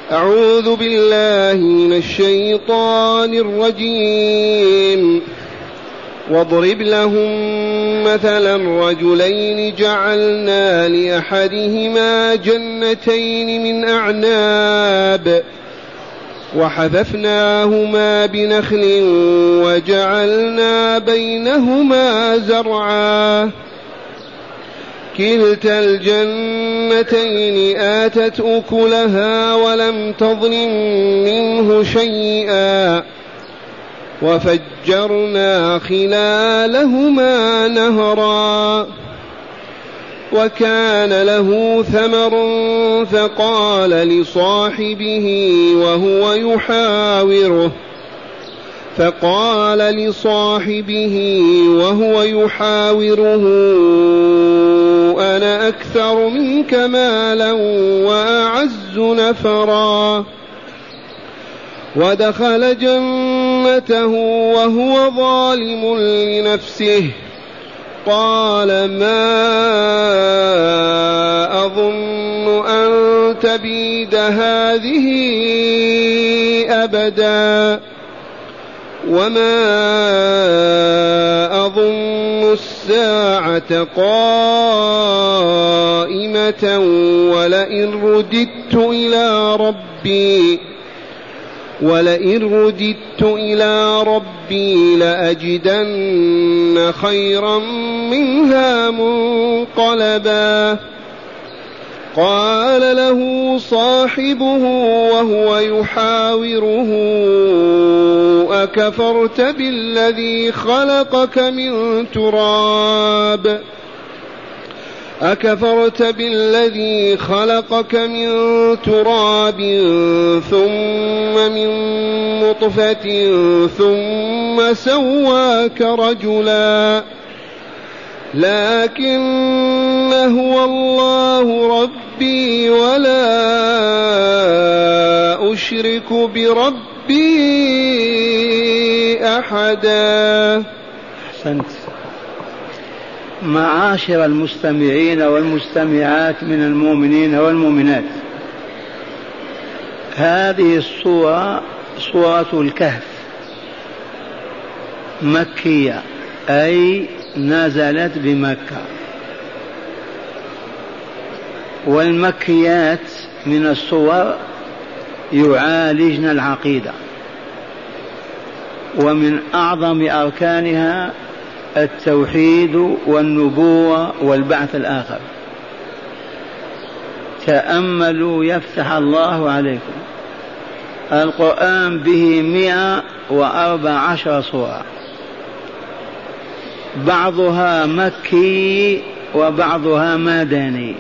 أعوذ بالله من الشيطان الرجيم. واضرب لهم مثلا رجلين جعلنا لأحدهما جنتين من أعناب وحففناهما بنخل وجعلنا بينهما زرعا كلتا الجنتين آتت أكلها ولم تظلم منه شيئا وفجرنا خلالهما نهرا وكان له ثمر فقال لصاحبه وهو يحاوره أنا أكثر منك مالا وأعز نفرا ودخل جنته وهو ظالم لنفسه قال ما أظن أن تبيد هذه أبدا وما أظن الساعة قائمة ولئن رددت إلى ربي لأجدن خيرا منها منقلبا قال له صاحبه وهو يحاوره أكفرت بالذي خلقك من تراب ثم من نطفة ثم سواك رجلا لكن هو الله ربي ولا أشرك بربي أحدا. أحسنت. معاشر المستمعين والمستمعات من المؤمنين والمؤمنات، هذه السورة سورة الكهف مكية، أي نزلت بمكة. والمكيات من السور يعالجن العقيدة، ومن أعظم أركانها التوحيد والنبوة والبعث الآخر. تأملوا يفتح الله عليكم، القرآن به 114 سورة، بعضها مكي وبعضها مدني.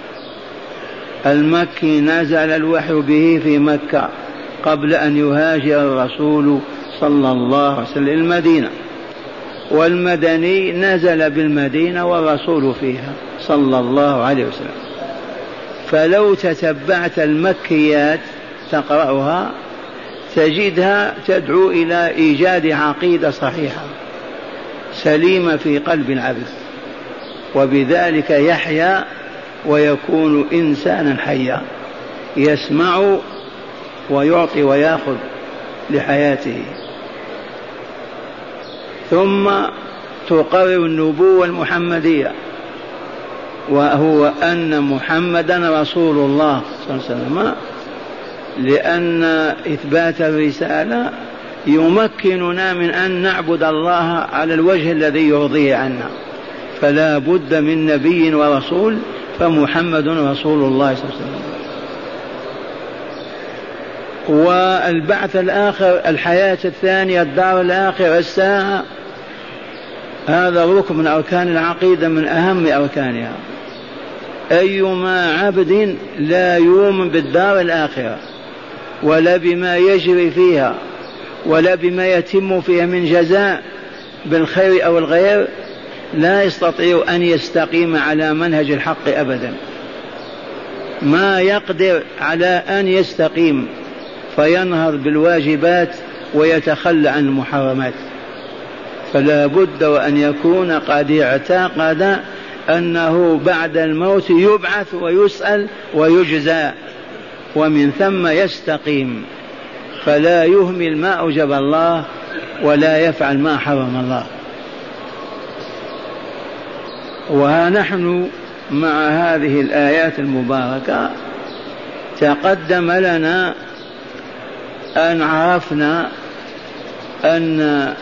المكي نزل الوحي به في مكة قبل أن يهاجر الرسول صلى الله عليه وسلم المدينة، والمدني نزل بالمدينة والرسول فيها صلى الله عليه وسلم. فلو تتبعت المكيات تقرأها تجدها تدعو إلى إيجاد عقيدة صحيحة سليمة في قلب العبد، وبذلك يحيا ويكون إنسانا حيا يسمع ويعطي ويأخذ لحياته. ثم تقرر النبوة المحمدية، وهو أن محمدا رسول الله صلى الله عليه وسلم، لأن إثبات الرسالة يمكننا من أن نعبد الله على الوجه الذي يرضيه عنا، فلا بد من نبي ورسول، فمحمد رسول الله صلى الله عليه وسلم. والبعث الآخر، الحياة الثانية، الدار الآخرة، الساعة، هذا ركن من أركان العقيدة، من أهم أركانها. أيما عبد لا يؤمن بالدار الآخرة ولا بما يجري فيها ولا بما يتم فيها من جزاء بالخير أو الغير لا يستطيع أن يستقيم على منهج الحق أبدا، ما يقدر على أن يستقيم، فينهض بالواجبات ويتخلى عن المحرمات. فلا بد وأن يكون قد اعتقد أنه بعد الموت يبعث ويسأل ويجزى، ومن ثم يستقيم، فلا يهمل ما أوجب الله ولا يفعل ما حرم الله. وها نحن مع هذه الآيات المباركة تقدم لنا أن عرفنا أن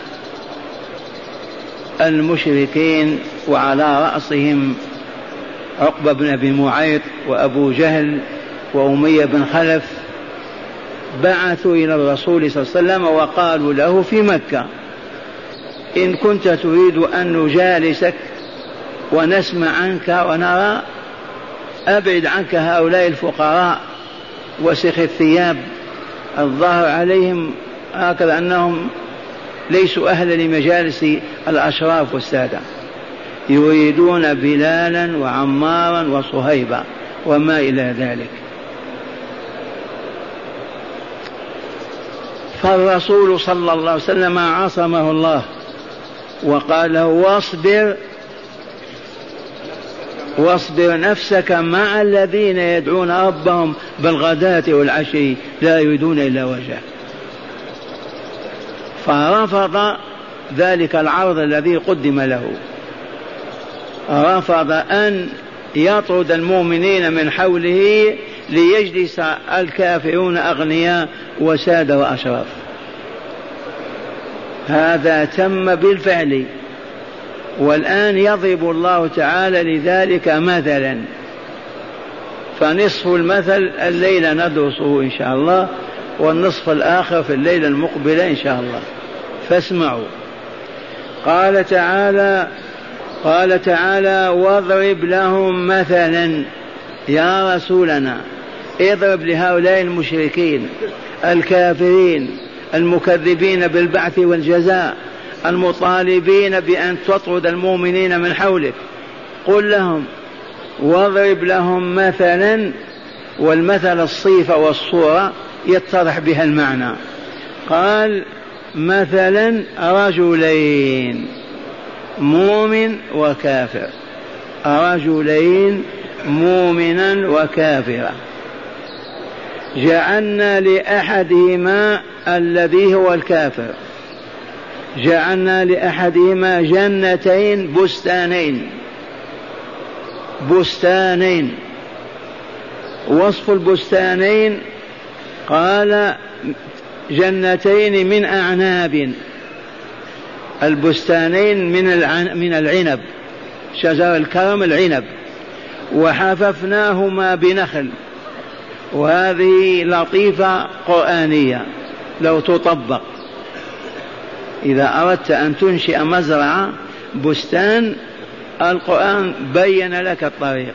المشركين وعلى رأسهم عقبة بن أبي معيط وأبو جهل وأمية بن خلف بعثوا إلى الرسول صلى الله عليه وسلم وقالوا له في مكة: إن كنت تريد أن نجالسك ونسمع عنك ونرى، أبعد عنك هؤلاء الفقراء وسخ الثياب الظاهر عليهم هكذا أنهم ليسوا أهلا لمجالس الأشراف والسادة، يريدون بلالا وعمارا وصهيبا وما إلى ذلك. فالرسول صلى الله عليه وسلم عصمه الله وقال له: واصبر نفسك مع الذين يدعون ربهم بالغداة والعشي لا يريدون إلا وجهه. فرفض ذلك العرض الذي قدم له، رفض أن يطرد المؤمنين من حوله ليجلس الكافرون أغنياء وسادة وأشراف. هذا تم بالفعل، والآن يضرب الله تعالى لذلك مثلا، فنصف المثل الليلة ندرسه إن شاء الله، والنصف الآخر في الليلة المقبلة إن شاء الله، فاسمعوا. قال تعالى: واضرب لهم مثلا. يا رسولنا اضرب لهؤلاء المشركين الكافرين المكذبين بالبعث والجزاء المطالبين بأن تطرد المؤمنين من حولك، قل لهم واضرب لهم مثلا، والمثل الصيفة والصورة يتضح بها المعنى. قال: مثلا رجلين مؤمن وكافر، رجلين مؤمنا وكافرا، جعلنا لأحدهما الذي هو الكافر جعلنا لأحدهما جنتين بستانين. وصف البستانين قال: جنتين من أعناب، البستانين من العنب، شجر الكرم العنب، وحففناهما بنخل. وهذه لطيفة قرآنية لو تطبق، إذا أردت أن تنشئ مزرعة بستان، القرآن بين لك الطريق.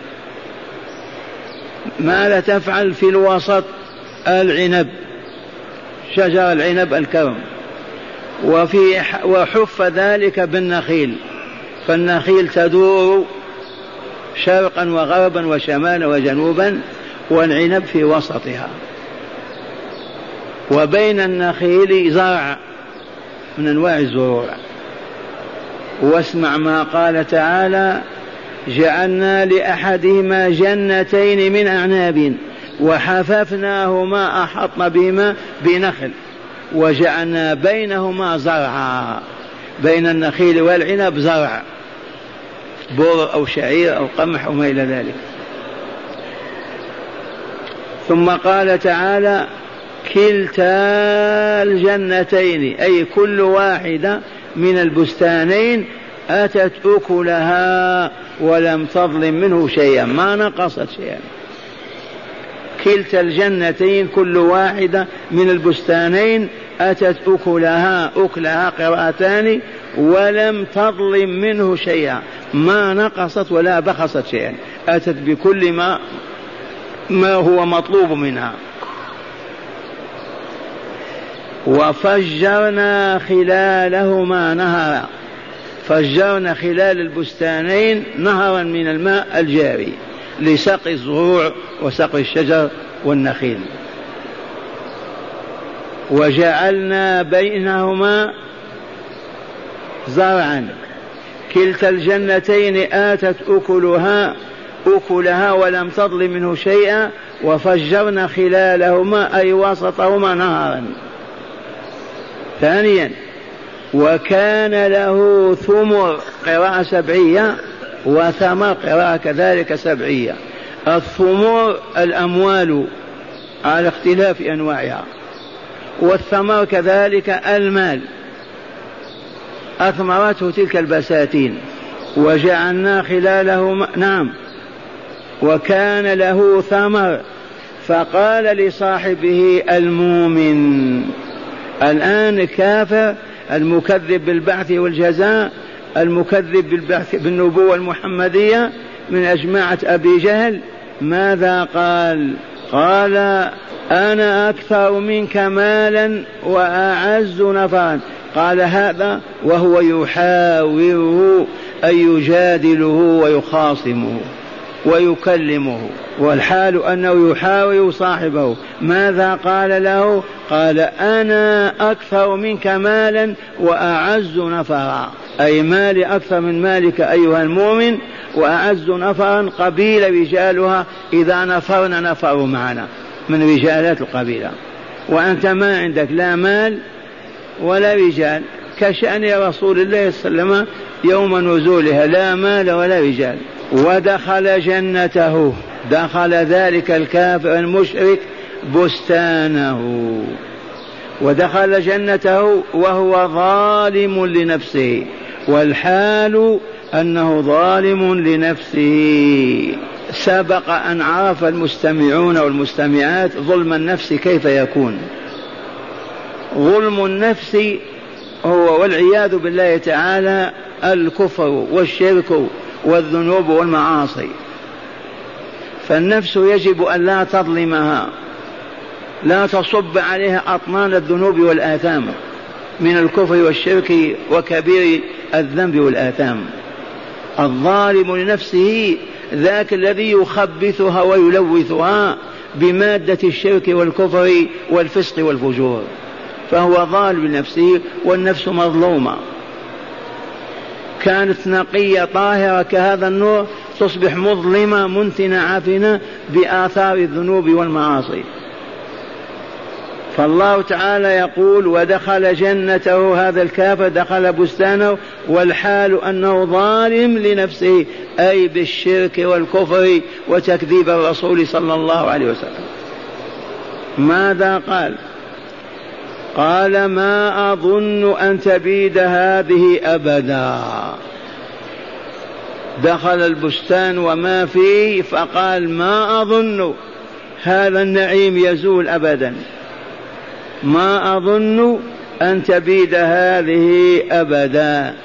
ماذا تفعل؟ في الوسط العنب، شجر العنب الكرم، وحف ذلك بالنخيل، فالنخيل تدور شرقا وغربا وشمالا وجنوبا، والعنب في وسطها، وبين النخيل زرع من أنواع الزروع. واسمع ما قال تعالى: جعلنا لأحدهما جنتين من أعناب وحففناهما، أحطنا بهما بنخل، وجعلنا بينهما زرعا، بين النخيل والعنب زرع، بر أو شعير أو قمح وما إلى ذلك. ثم قال تعالى: كلتا الجنتين، أي كل واحدة من البستانين أتت أكلها ولم تظلم منه شيئا، ما نقصت شيئا. كلتا الجنتين، كل واحدة من البستانين أتت أكلها قراءتان، ولم تظلم منه شيئا، ما نقصت ولا بخست شيئا، أتت بكل ما هو مطلوب منها. وفجرنا خلالهما نهرا، فجرنا خلال البستانين نهرا من الماء الجاري لسقي الزروع وسقي الشجر والنخيل. وجعلنا بينهما زرعا، كلتا الجنتين آتت أكلها ولم تظلم منه شيئا، وفجرنا خلالهما أي وسطهما نهرا. ثانيا وكان له ثمر قراءة سبعية وثمر قراءة كذلك سبعية. الثمر الأموال على اختلاف أنواعها، والثمر كذلك المال، أثمرته تلك البساتين. وجعلنا خلالهما نعم. وكان له ثمر فقال لصاحبه المؤمن. الآن الكافر المكذب بالبعث والجزاء، المكذب بالبعث بالنبوة المحمدية من أجماعة أبي جهل، ماذا قال؟ قال أنا أكثر منك مالا وأعز نفرا. قال هذا وهو يحاوره أي يجادله ويخاصمه ويكلمه، والحال أنه يحاور صاحبه. ماذا قال له؟ قال أنا أكثر منك مالا وأعز نفرا، أي مالي أكثر من مالك أيها المؤمن، وأعز نفرا قبيلة رجالها إذا نفرنا نفروا معنا من رجالات القبيلة، وأنت ما عندك لا مال ولا رجال، كشأن رسول الله صلى الله عليه وسلم يوم نزولها، لا مال ولا رجال. ودخل جنته، دخل ذلك الكافر المشرك بستانه، ودخل جنته وهو ظالم لنفسه، والحال أنه ظالم لنفسه. سبق أن عرف المستمعون والمستمعات ظلم النفس كيف يكون. ظلم النفس هو والعياذ بالله تعالى الكفر والشرك والذنوب والمعاصي. فالنفس يجب أن لا تظلمها، لا تصب عليها أطنان الذنوب والآثام من الكفر والشرك وكبير الذنب والآثام. الظالم لنفسه ذاك الذي يخبثها ويلوثها بمادة الشرك والكفر والفسق والفجور، فهو ظالم لنفسه، والنفس مظلومة. كانت نقية طاهرة كهذا النور تصبح مظلمة منتنة عفنة بآثار الذنوب والمعاصي. فالله تعالى يقول ودخل جنته، هذا الكافر دخل بستانه والحال أنه ظالم لنفسه، أي بالشرك والكفر وتكذيب الرسول صلى الله عليه وسلم. ماذا قال؟ قال ما أظن أن تبيد هذه أبدا. دخل البستان وما فيه فقال ما أظن هذا النعيم يزول أبدا، ما أظن أن تبيد هذه أبدا.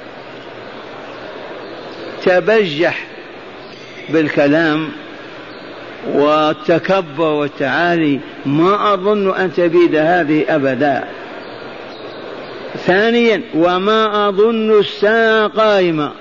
تبجح بالكلام والتكبر والتعالي، ما أظن أن تبيد هذه أبدا. ثانيا وما أظن الساعة قائمة،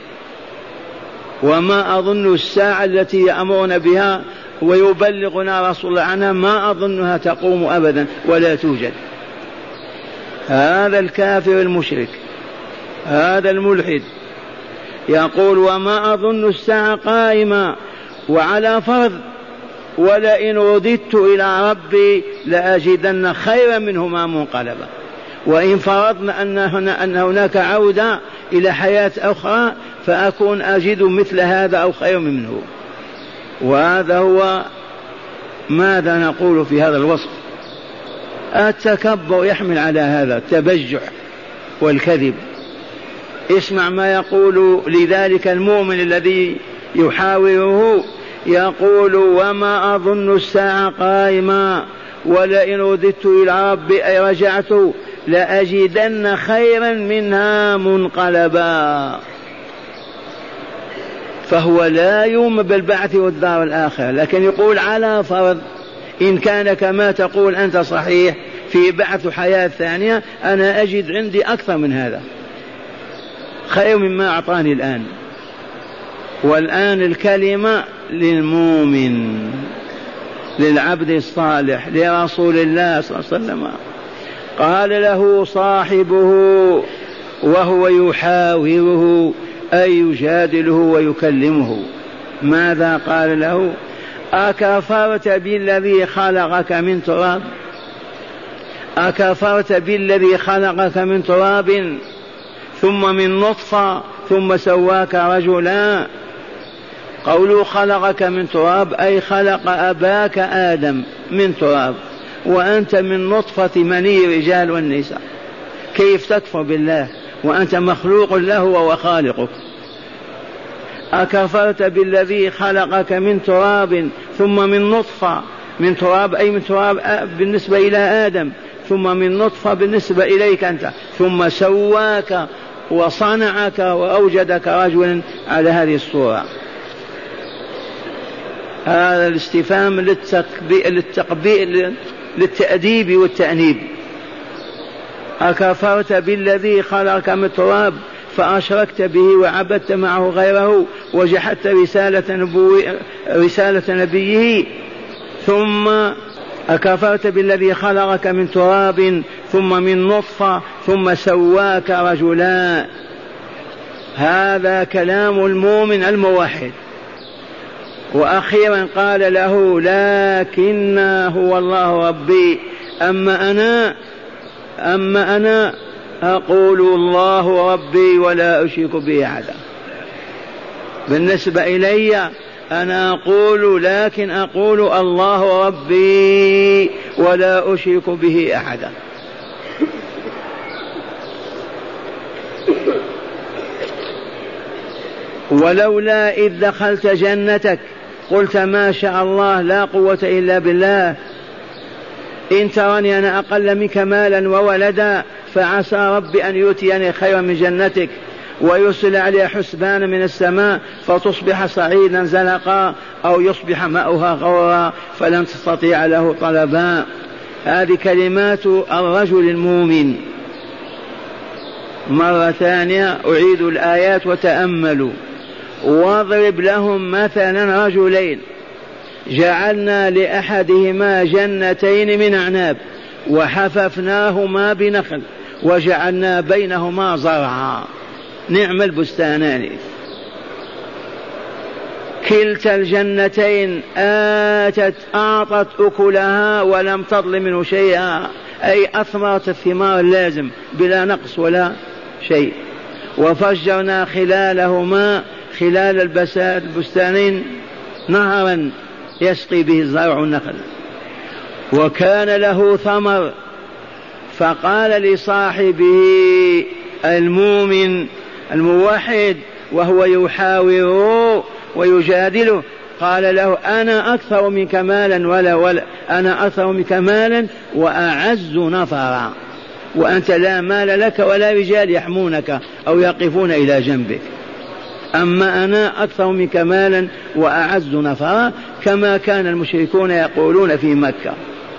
وما أظن الساعة التي يأمرون بها ويبلغنا رسول الله عنها ما أظنها تقوم أبدا ولا توجد. هذا الكافر المشرك، هذا الملحد يقول وما أظن الساعة قائمة، وعلى فرض ولئن رددت إلى ربي لأجدن خيرا منهما منقلبا، وإن فرضنا أن هناك عودة إلى حياة أخرى فأكون أجد مثل هذا أو خير منه. وهذا هو ماذا نقول في هذا الوصف. التكبر يحمل على هذا التبجح والكذب. اسمع ما يقول لذلك المؤمن الذي يحاوره، يقول وما أظن الساعة قائمة ولئن رددت إلى ربي أي رجعت لأجدن خيرا منها منقلبا. فهو لا يؤمن بالبعث والدار الآخرة، لكن يقول على فرض إن كان كما تقول أنت صحيح في بعث حياة ثانية، أنا أجد عندي أكثر من هذا خير مما أعطاني الآن. والآن الكلمة للمؤمن للعبد الصالح لرسول الله صلى الله عليه وسلم. قال له صاحبه وهو يحاوره أي يجادله ويكلمه، ماذا قال له؟ أكفرت بالذي خلقك من تراب؟ أكفرت بالذي خلقك من تراب ثم من نطفة ثم سواك رجلا؟ قوله خلقك من تراب أي خلق أباك آدم من تراب، وأنت من نطفة مني رجال والنساء. كيف تكفر بالله وأنت مخلوق له وهو خالقك؟ أكفرت بالذي خلقك من تراب ثم من نطفة، من تراب أي من تراب بالنسبة إلى آدم، ثم من نطفة بالنسبة إليك أنت، ثم سواك وصنعك وأوجدك رجلا على هذه الصورة. هذا الاستفهام للتأديب والتأنيب. أكفرت بالذي خلقك من تراب فأشركت به وعبدت معه غيره وجحدت رسالة نبيه؟ ثم أكفرت بالذي خلقك من تراب ثم من نطفة ثم سواك رجلا. هذا كلام المؤمن الموحد. وأخيرا قال له لكن هو الله ربي، أما أنا أقول الله ربي ولا أشرك به أحدا. بالنسبة إلي أنا أقول، لكن أقول الله ربي ولا أشرك به أحدا. ولولا إذ دخلت جنتك قلت ما شاء الله لا قوة إلا بالله، إن ترني أنا أقل منك مالا وولدا فعسى ربي أن يؤتيني خيرا من جنتك ويرسل عليها حسبانا من السماء فتصبح صعيدا زلقا أو يصبح ماؤها غورا فلن تستطيع له طلبا. هذه كلمات الرجل المؤمن. مرة ثانية أعيد الآيات وتأملوا. واضرب لهم مثلا رجلين جعلنا لأحدهما جنتين من أعناب وحففناهما بنخل وجعلنا بينهما زرعا، نعم البستانان. كلتا الجنتين أعطت أكلها ولم تظلم منه شيئا، أي أثمرت الثمار اللازم بلا نقص ولا شيء. وفجرنا خلالهما خلال البستانين نهرا يسقي به الزرع النخل. وكان له ثمر فقال لصاحبه المؤمن الموحد وهو يحاوره ويجادله، قال له أنا أكثر منك مالا ولا أنا أكثر منك مالا وأعز نفرا، وأنت لا مال لك ولا رجال يحمونك أو يقفون إلى جنبك، أما أنا أكثر منك مالا وأعز نفرا، كما كان المشركون يقولون في مكة.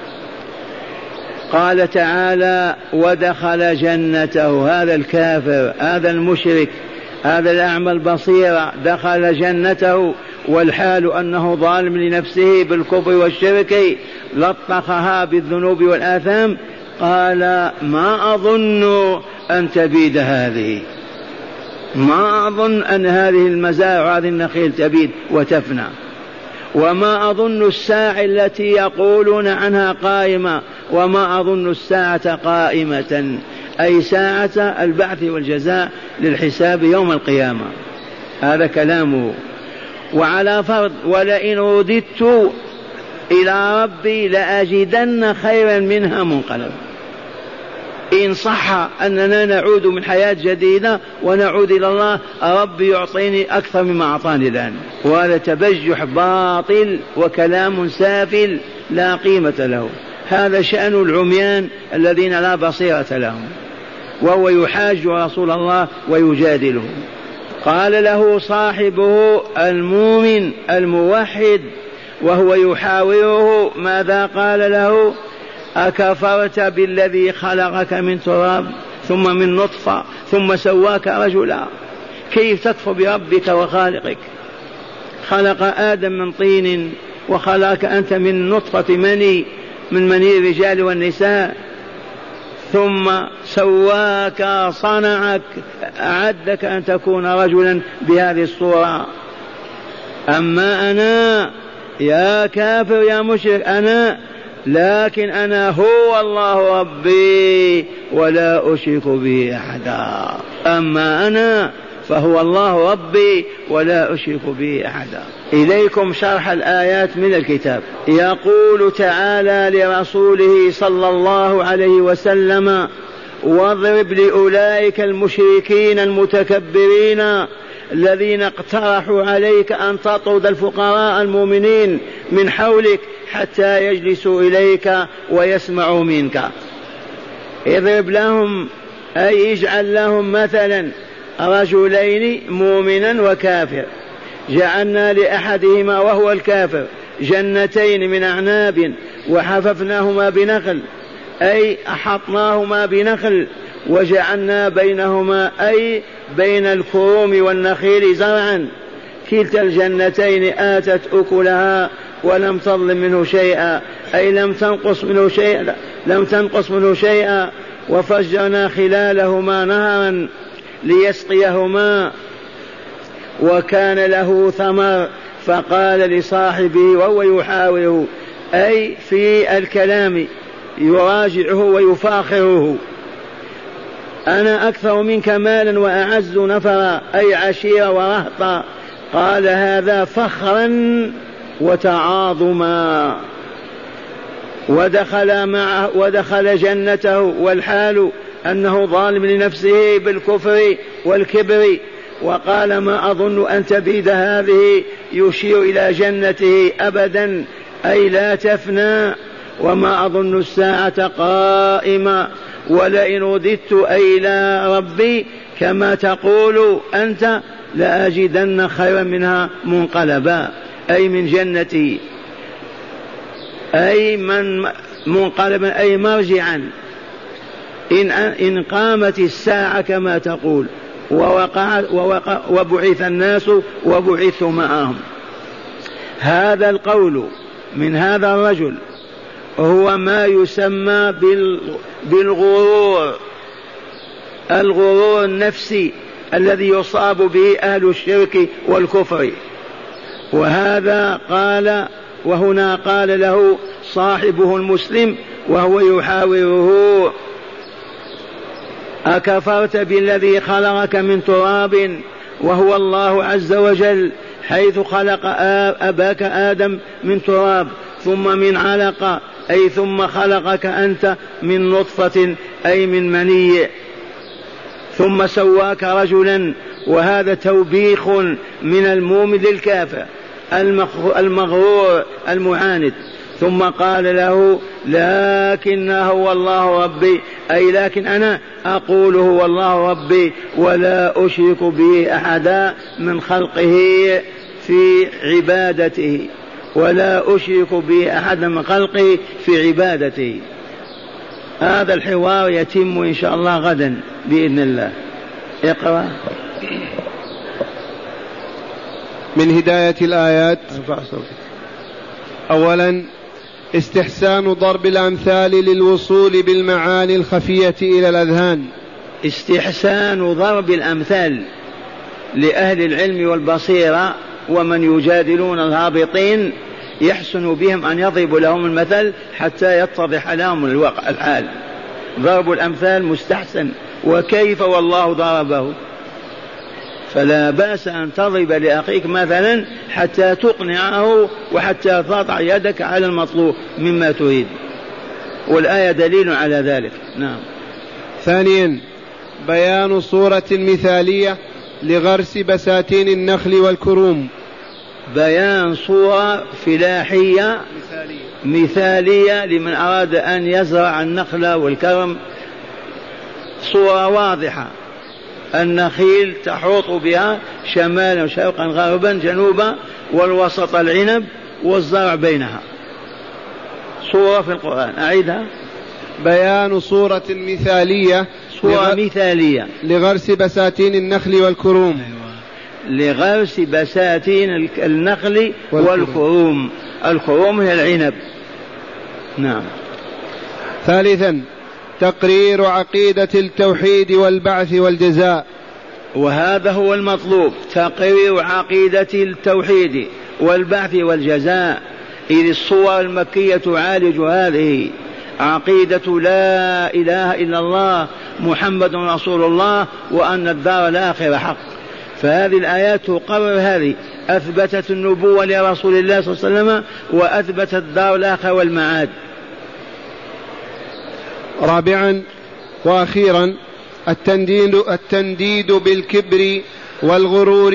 قال تعالى ودخل جنته، هذا الكافر هذا المشرك هذا الأعمى البصير دخل جنته والحال أنه ظالم لنفسه بالكفر والشرك لطخها بالذنوب والآثام. قال ما أظن أن تبيد هذه، ما أظن أن هذه المزارع وهذه النخيل تبيد وتفنى، وما أظن الساعة التي يقولون عنها قائمة، وما أظن الساعة قائمة، أي ساعة البعث والجزاء للحساب يوم القيامة. هذا كلامه. وعلى فرض ولئن رددت إلى ربي لأجدن خيرا منها منقلب، إن صح أننا نعود من حياة جديدة ونعود إلى الله ربي يعطيني أكثر مما أعطاني الآن. وهذا تبجح باطل وكلام سافل لا قيمة له. هذا شأن العميان الذين لا بصيرة لهم، وهو يحاج رسول الله ويجادله. قال له صاحبه المؤمن الموحد وهو يحاوره ماذا قال له؟ أكفرت بالذي خلقك من تراب ثم من نطفة ثم سواك رجلا؟ كيف تكفر بربك وخالقك؟ خلق آدم من طين وخلقك أنت من نطفة مني، من مني الرجال والنساء، ثم سواك صنعك أعدك أن تكون رجلا بهذه الصورة. أما أنا يا كافر يا مشرك أنا، لكن أنا هو الله ربي ولا أشرك به أحدا. أما أنا فهو الله ربي ولا أشرك به أحدا. إليكم شرح الآيات من الكتاب. يقول تعالى لرسوله صلى الله عليه وسلم: واضرب لأولئك المشركين المتكبرين الذين اقترحوا عليك أن تطرد الفقراء المؤمنين من حولك حتى يجلسوا إليك ويسمعوا منك. اضرب لهم أي اجعل لهم مثلا رجلين مؤمنا وكافر، جعلنا لأحدهما وهو الكافر جنتين من أعناب وحففناهما بنخل، أي أحطناهما بنخل وجعلنا بينهما أي بين الكروم والنخيل زرعا، كلتا الجنتين آتت أكلها ولم تظلم منه شيئا، أي لم تنقص منه شيئا. وفجرنا خلالهما نهرا ليسقيهما، وكان له ثمر، فقال لصاحبه وهو يحاوره أي في الكلام يراجعه ويفاخره: أنا أكثر منك مالا وأعز نفرا، أي عشيرا ورهطا. قال هذا فخرا وتعاظما. ودخل جنته والحال أنه ظالم لنفسه بالكفر والكبر، وقال: ما أظن أن تبيد هذه، يشير إلى جنته أبدا أي لا تفنى، وما أظن الساعة قائمة، ولئن رددت أي إلى ربي كما تقول أنت لأجدن خيرا منها منقلبا، أي من جنتي، أي من منقلبا أي مرجعا إن قامت الساعة كما تقول وبعث الناس وبعثوا معهم. هذا القول من هذا الرجل هو ما يسمى بالغرور، الغرور النفسي الذي يصاب به أهل الشرك والكفر. وهذا قال، وهنا قال له صاحبه المسلم وهو يحاوره: أكفرت بالذي خلقك من تراب وهو الله عز وجل، حيث خلق أباك آدم من تراب ثم من علقة، أي ثم خلقك أنت من نطفة أي من مني، ثم سواك رجلا. وهذا توبيخ من المؤمن للكافر المغرور المعاند. ثم قال له: لكن هو الله ربي، أي لكن أنا أقول هو الله ربي ولا أشرك به أحدا من خلقه في عبادته، ولا أشرك به أحدا من خلقه في عبادته. هذا الحوار يتم إن شاء الله غدا بإذن الله. اقرأ. من هداية الآيات: أولا استحسان ضرب الأمثال للوصول بالمعاني الخفية إلى الأذهان. استحسان ضرب الأمثال لأهل العلم والبصيرة ومن يجادلون الهابطين، يحسن بهم أن يضرب لهم المثل حتى يتضح لهم الحال. ضرب الأمثال مستحسن، وكيف والله ضربه، فلا بأس أن تضرب لأخيك مثلا حتى تقنعه وحتى تضع يدك على المطلوب مما تريد، والآية دليل على ذلك. نعم. ثانيا بيان صورة مثالية لغرس بساتين النخل والكروم. بيان صورة فلاحية مثالية لمن أراد أن يزرع النخل والكرم، صورة واضحة. النخيل تحوط بها شمالا شرقا غربا جنوبا، والوسط العنب والزرع بينها. صورة في القرآن. أعيدها: بيان صورة مثالية، صورة مثالية لغرس بساتين النخل والكروم. لغرس بساتين النخل والكروم. الكروم هي العنب. نعم. ثالثا تقرير عقيدة التوحيد والبعث والجزاء. وهذا هو المطلوب، تقرير عقيدة التوحيد والبعث والجزاء. إذ الصور المكية تعالج هذه عقيدة لا إله إلا الله محمد رسول الله وأن الدار الآخرة حق. فهذه الآيات تقرر هذه، أثبتت النبوة لرسول الله صلى الله عليه وسلم وأثبتت الدار الآخرة والمعاد. رابعا وأخيرا التنديد بالكبر والغرور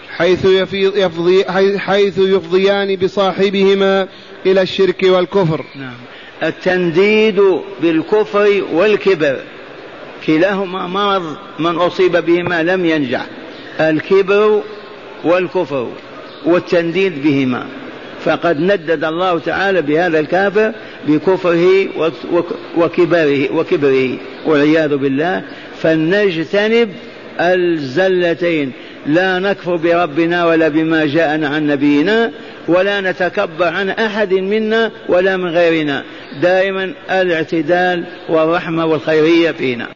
حيث يفضيان بصاحبهما إلى الشرك والكفر. نعم. التنديد بالكفر والكبر كلاهما مرض، من أصيب بهما لم ينجح، الكبر والكفر والتنديد بهما. فقد ندد الله تعالى بهذا الكافر بكفره وكبره والعياذ بالله. فلنجتنب الزلتين، لا نكفر بربنا ولا بما جاءنا عن نبينا، ولا نتكبر عن أحد منا ولا من غيرنا، دائما الاعتدال والرحمة والخيرية فينا.